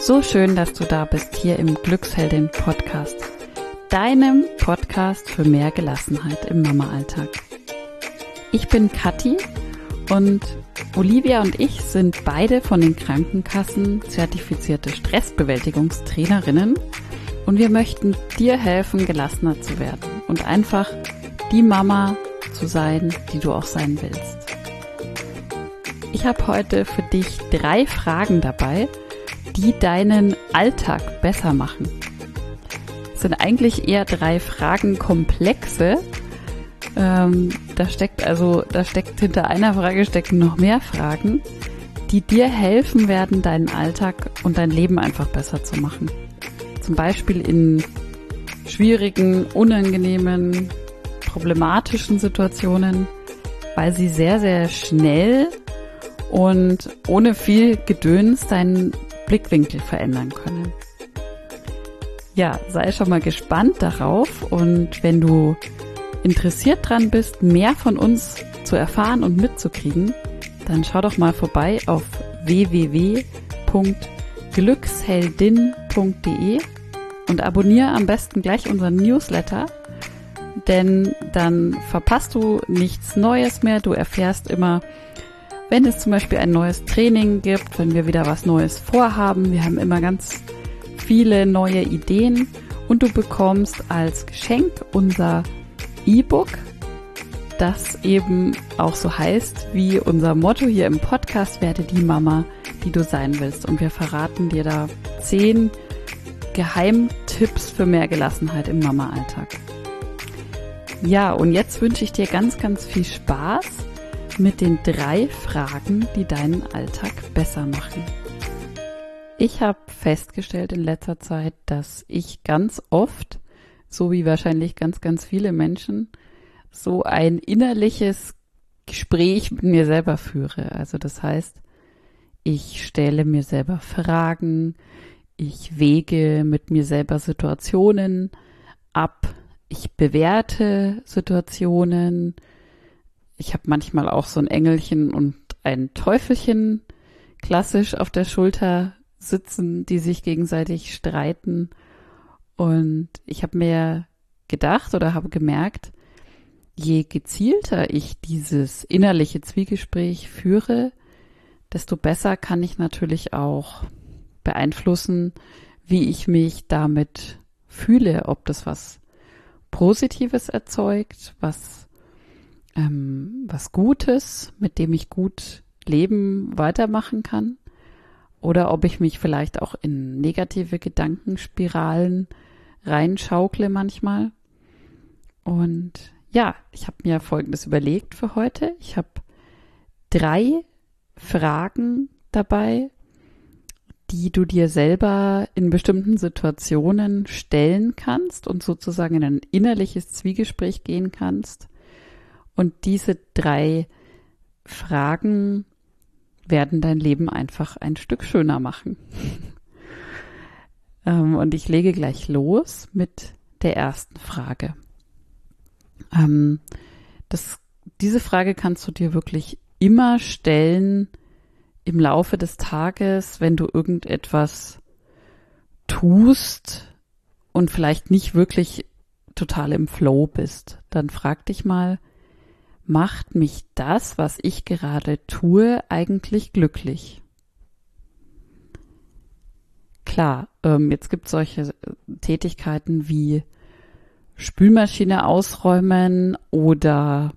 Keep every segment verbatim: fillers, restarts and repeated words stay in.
So schön, dass du da bist, hier im Glücksheldin Podcast, deinem Podcast für mehr Gelassenheit im Mama-Alltag. Ich bin Kathi und Olivia und ich sind beide von den Krankenkassen zertifizierte Stressbewältigungstrainerinnen und wir möchten dir helfen, gelassener zu werden und einfach die Mama zu sein, die du auch sein willst. Ich habe heute für dich drei Fragen dabei, die deinen Alltag besser machen. Es sind eigentlich eher drei Fragenkomplexe. Ähm, da steckt also, da steckt hinter einer Frage stecken noch mehr Fragen, die dir helfen werden, deinen Alltag und dein Leben einfach besser zu machen. Zum Beispiel in schwierigen, unangenehmen, problematischen Situationen, weil sie sehr, sehr schnell und ohne viel Gedöns deinen Blickwinkel verändern können. Ja, sei schon mal gespannt darauf und wenn du interessiert dran bist, mehr von uns zu erfahren und mitzukriegen, dann schau doch mal vorbei auf w w w punkt glücksheldin punkt d e und abonniere am besten gleich unseren Newsletter, denn dann verpasst du nichts Neues mehr. Du erfährst immer, wenn es zum Beispiel ein neues Training gibt, wenn wir wieder was Neues vorhaben. Wir haben immer ganz viele neue Ideen und du bekommst als Geschenk unser E-Book, das eben auch so heißt wie unser Motto hier im Podcast: Werde die Mama, die du sein willst. Und wir verraten dir da zehn Geheimtipps für mehr Gelassenheit im Mama-Alltag. Ja, und jetzt wünsche ich dir ganz, ganz viel Spaß mit den drei Fragen, die deinen Alltag besser machen. Ich habe festgestellt in letzter Zeit, dass ich ganz oft, so wie wahrscheinlich ganz, ganz viele Menschen, so ein innerliches Gespräch mit mir selber führe. Also das heißt, ich stelle mir selber Fragen, ich wäge mit mir selber Situationen ab, ich bewerte Situationen. Ich habe manchmal auch so ein Engelchen und ein Teufelchen klassisch auf der Schulter sitzen, die sich gegenseitig streiten. Und ich habe mir gedacht oder habe gemerkt, je gezielter ich dieses innerliche Zwiegespräch führe, desto besser kann ich natürlich auch beeinflussen, wie ich mich damit fühle, ob das was Positives erzeugt, was ähm, was Gutes, mit dem ich gut leben, weitermachen kann, oder ob ich mich vielleicht auch in negative Gedankenspiralen reinschaukle manchmal. Und ja, ich habe mir Folgendes überlegt für heute. Ich habe drei Fragen dabei, die du dir selber in bestimmten Situationen stellen kannst und sozusagen in ein innerliches Zwiegespräch gehen kannst. Und diese drei Fragen werden dein Leben einfach ein Stück schöner machen. ähm, und ich lege gleich los mit der ersten Frage. Ähm, das, diese Frage kannst du dir wirklich immer stellen im Laufe des Tages, wenn du irgendetwas tust und vielleicht nicht wirklich total im Flow bist. Dann frag dich mal, macht mich das, was ich gerade tue, eigentlich glücklich? Klar, ähm, jetzt gibt es solche Tätigkeiten wie Spülmaschine ausräumen oder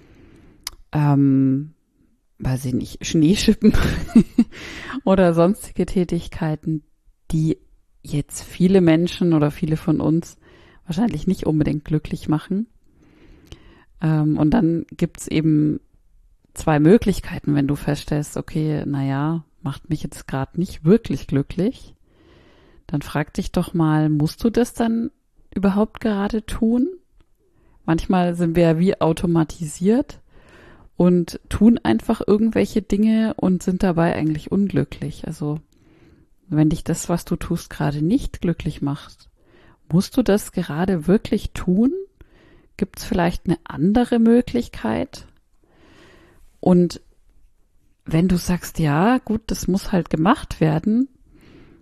ähm, weiß ich nicht, Schneeschippen oder sonstige Tätigkeiten, die jetzt viele Menschen oder viele von uns wahrscheinlich nicht unbedingt glücklich machen. Ähm, und dann gibt's eben zwei Möglichkeiten, wenn du feststellst, okay, naja, macht mich jetzt gerade nicht wirklich glücklich. Dann frag dich doch mal, musst du das dann überhaupt gerade tun? Manchmal sind wir ja wie automatisiert und tun einfach irgendwelche Dinge und sind dabei eigentlich unglücklich. Also wenn dich das, was du tust, gerade nicht glücklich macht, musst du das gerade wirklich tun? Gibt es vielleicht eine andere Möglichkeit? Und wenn du sagst, ja, gut, das muss halt gemacht werden,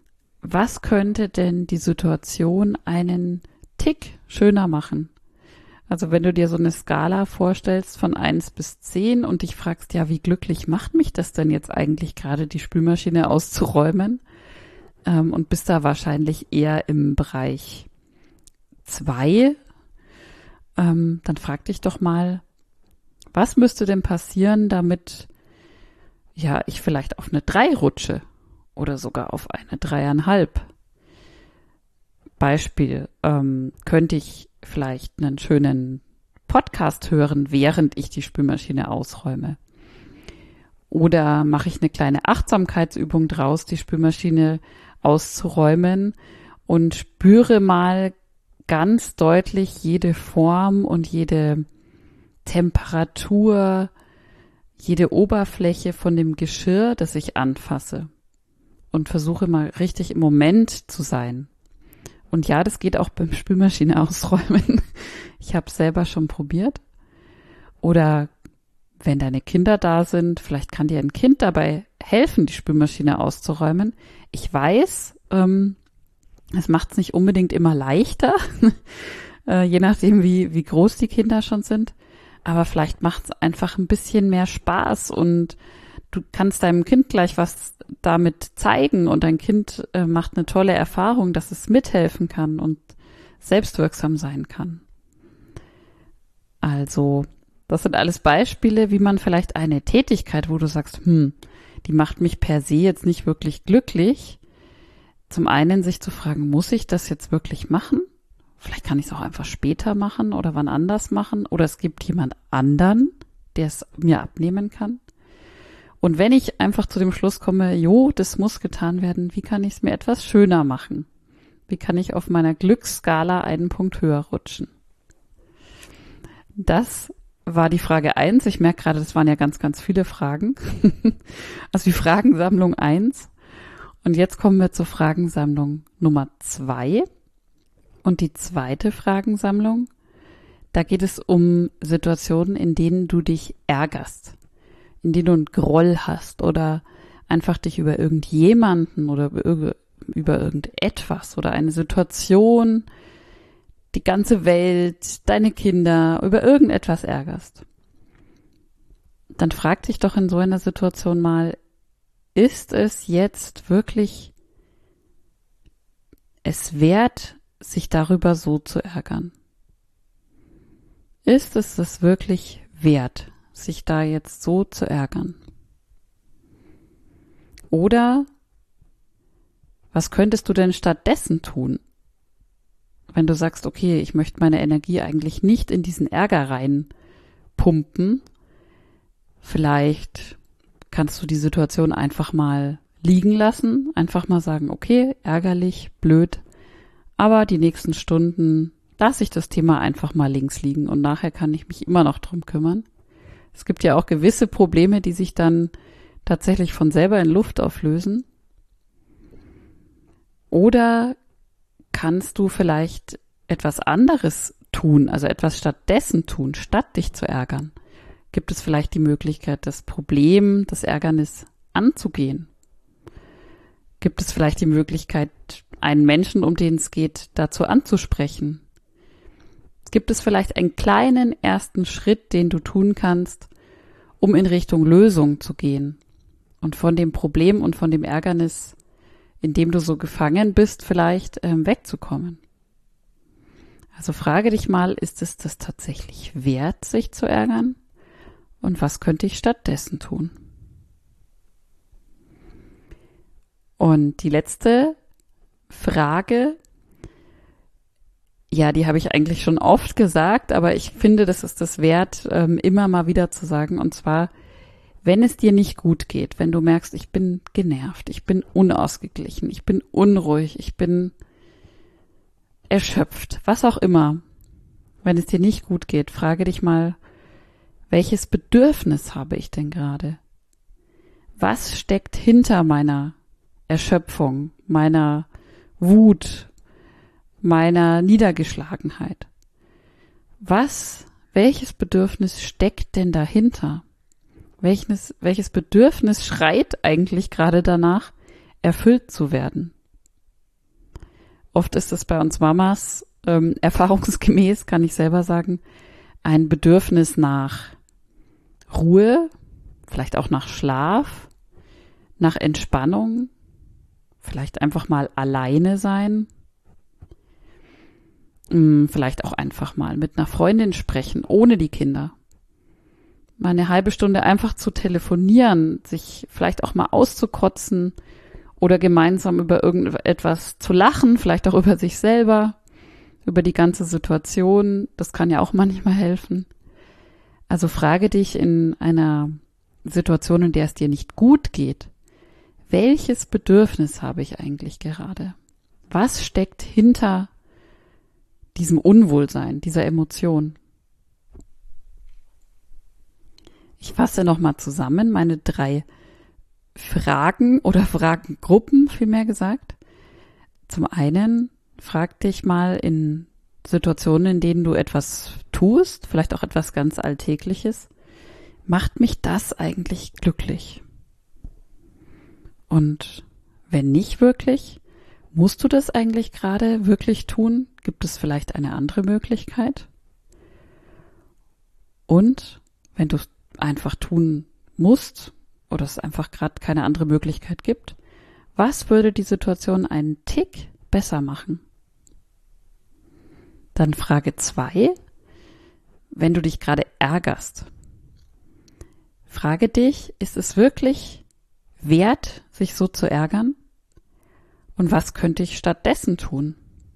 was könnte denn die Situation einen Tick schöner machen? Also wenn du dir so eine Skala vorstellst von eins bis zehn und dich fragst, ja, wie glücklich macht mich das denn jetzt eigentlich gerade, die Spülmaschine auszuräumen? Ähm, und bist da wahrscheinlich eher im Bereich zwei, ähm, dann frag dich doch mal, was müsste denn passieren, damit ja ich vielleicht auf eine drei rutsche oder sogar auf eine dreieinhalb? Beispiel, ähm, könnte ich vielleicht einen schönen Podcast hören, während ich die Spülmaschine ausräume? Oder mache ich eine kleine Achtsamkeitsübung draus, die Spülmaschine auszuräumen und spüre mal ganz deutlich jede Form und jede Temperatur, jede Oberfläche von dem Geschirr, das ich anfasse, und versuche mal richtig im Moment zu sein. Und ja, das geht auch beim Spülmaschine ausräumen. Ich habe es selber schon probiert. Oder wenn deine Kinder da sind, vielleicht kann dir ein Kind dabei helfen, die Spülmaschine auszuräumen. Ich weiß, ähm, es macht es nicht unbedingt immer leichter, äh, je nachdem, wie, wie groß die Kinder schon sind. Aber vielleicht macht es einfach ein bisschen mehr Spaß und du kannst deinem Kind gleich was damit zeigen und dein Kind äh, macht eine tolle Erfahrung, dass es mithelfen kann und selbstwirksam sein kann. Also, das sind alles Beispiele, wie man vielleicht eine Tätigkeit, wo du sagst, hm, die macht mich per se jetzt nicht wirklich glücklich. Zum einen sich zu fragen, muss ich das jetzt wirklich machen? Vielleicht kann ich es auch einfach später machen oder wann anders machen. Oder es gibt jemand anderen, der es mir abnehmen kann. Und wenn ich einfach zu dem Schluss komme, jo, das muss getan werden, wie kann ich es mir etwas schöner machen? Wie kann ich auf meiner Glücksskala einen Punkt höher rutschen? Das war die Frage eins. Ich merke gerade, das waren ja ganz, ganz viele Fragen. Also die Fragensammlung eins. Und jetzt kommen wir zur Fragensammlung Nummer zwei. Und die zweite Fragensammlung, da geht es um Situationen, in denen du dich ärgerst, in denen du einen Groll hast oder einfach dich über irgendjemanden oder über, über irgendetwas oder eine Situation, die ganze Welt, deine Kinder, über irgendetwas ärgerst. Dann frag dich doch in so einer Situation mal, ist es jetzt wirklich es wert, sich darüber so zu ärgern? Ist es es wirklich wert, sich da jetzt so zu ärgern? Oder was könntest du denn stattdessen tun? Wenn du sagst, okay, ich möchte meine Energie eigentlich nicht in diesen Ärger reinpumpen, vielleicht kannst du die Situation einfach mal liegen lassen, einfach mal sagen, okay, ärgerlich, blöd, aber die nächsten Stunden lasse ich das Thema einfach mal links liegen und nachher kann ich mich immer noch drum kümmern. Es gibt ja auch gewisse Probleme, die sich dann tatsächlich von selber in Luft auflösen. Oder kannst du vielleicht etwas anderes tun, also etwas stattdessen tun, statt dich zu ärgern? Gibt es vielleicht die Möglichkeit, das Problem, das Ärgernis anzugehen? Gibt es vielleicht die Möglichkeit, einen Menschen, um den es geht, dazu anzusprechen? Gibt es vielleicht einen kleinen ersten Schritt, den du tun kannst, um in Richtung Lösung zu gehen und von dem Problem und von dem Ärgernis, in dem du so gefangen bist, vielleicht ähm, wegzukommen? Also frage dich mal, ist es das tatsächlich wert, sich zu ärgern? Und was könnte ich stattdessen tun? Und die letzte Frage, ja, die habe ich eigentlich schon oft gesagt, aber ich finde, das ist das wert, ähm, immer mal wieder zu sagen. Und zwar, wenn es dir nicht gut geht, wenn du merkst, ich bin genervt, ich bin unausgeglichen, ich bin unruhig, ich bin erschöpft, was auch immer. Wenn es dir nicht gut geht, frage dich mal, welches Bedürfnis habe ich denn gerade? Was steckt hinter meiner Erschöpfung, meiner Wut, meiner Niedergeschlagenheit? Was, welches Bedürfnis steckt denn dahinter? Welches, welches Bedürfnis schreit eigentlich gerade danach, erfüllt zu werden? oft ist es bei uns Mamas, ähm, erfahrungsgemäß, kann ich selber sagen, ein Bedürfnis nach Ruhe, vielleicht auch nach Schlaf, nach Entspannung, vielleicht einfach mal alleine sein, vielleicht auch einfach mal mit einer Freundin sprechen, ohne die Kinder. Mal eine halbe Stunde einfach zu telefonieren, sich vielleicht auch mal auszukotzen oder gemeinsam über irgendetwas zu lachen, vielleicht auch über sich selber, über die ganze Situation. Das kann ja auch manchmal helfen. Also frage dich in einer Situation, in der es dir nicht gut geht, welches Bedürfnis habe ich eigentlich gerade? Was steckt hinter diesem Unwohlsein, dieser Emotion? Ich fasse nochmal zusammen meine drei Fragen oder Fragengruppen, vielmehr gesagt. Zum einen, frag dich mal in Situationen, in denen du etwas tust, vielleicht auch etwas ganz Alltägliches, macht mich das eigentlich glücklich? Und wenn nicht wirklich, musst du das eigentlich gerade wirklich tun? Gibt es vielleicht eine andere Möglichkeit? Und wenn du es einfach tun musst oder es einfach gerade keine andere Möglichkeit gibt, was würde die Situation einen Tick besser machen? Dann Frage zwei, wenn du dich gerade ärgerst, frage dich, ist es wirklich wert, sich so zu ärgern? Und was könnte ich stattdessen tun?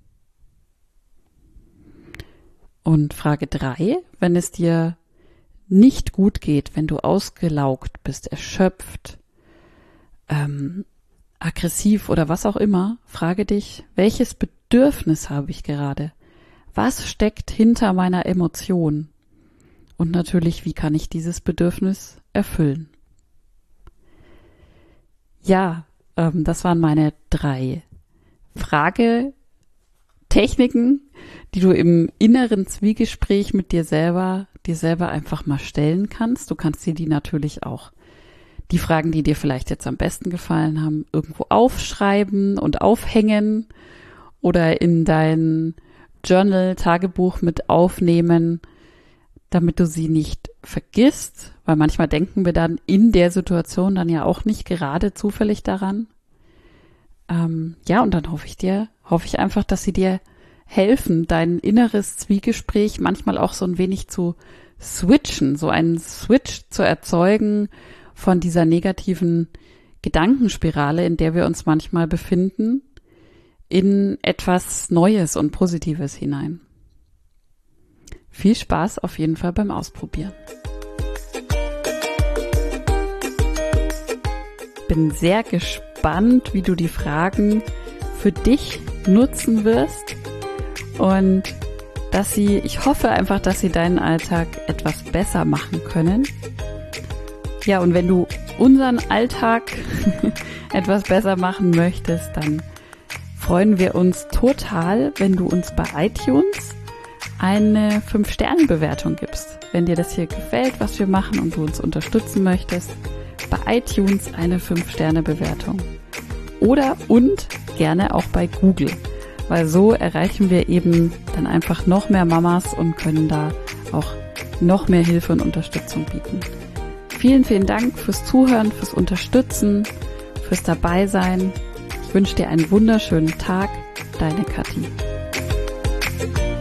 Und Frage drei, wenn es dir nicht gut geht, wenn du ausgelaugt bist, erschöpft, ähm, aggressiv oder was auch immer, frage dich, welches Bedürfnis habe ich gerade? Was steckt hinter meiner Emotion? Und natürlich, wie kann ich dieses Bedürfnis erfüllen? Ja, ähm, das waren meine drei Fragetechniken, die du im inneren Zwiegespräch mit dir selber, dir selber einfach mal stellen kannst. Du kannst dir die natürlich auch, die Fragen, die dir vielleicht jetzt am besten gefallen haben, irgendwo aufschreiben und aufhängen oder in dein Journal, Tagebuch mit aufnehmen, damit du sie nicht vergisst, weil manchmal denken wir dann in der Situation dann ja auch nicht gerade zufällig daran. Ähm, ja, und dann hoffe ich dir, hoffe ich einfach, dass sie dir helfen, dein inneres Zwiegespräch manchmal auch so ein wenig zu switchen, so einen Switch zu erzeugen von dieser negativen Gedankenspirale, in der wir uns manchmal befinden, in etwas Neues und Positives hinein. Viel Spaß auf jeden Fall beim Ausprobieren. Bin sehr gespannt, wie du die Fragen für dich nutzen wirst und dass sie, ich hoffe einfach, dass sie deinen Alltag etwas besser machen können. Ja, und wenn du unseren Alltag etwas besser machen möchtest, dann freuen wir uns total, wenn du uns bei iTunes eine fünf Sterne Bewertung gibst. Wenn dir das hier gefällt, was wir machen und du uns unterstützen möchtest, bei iTunes eine fünf Sterne Bewertung. Oder und gerne auch bei Google, weil so erreichen wir eben dann einfach noch mehr Mamas und können da auch noch mehr Hilfe und Unterstützung bieten. Vielen, vielen Dank fürs Zuhören, fürs Unterstützen, fürs Dabeisein. Ich wünsche dir einen wunderschönen Tag. Deine Kathi.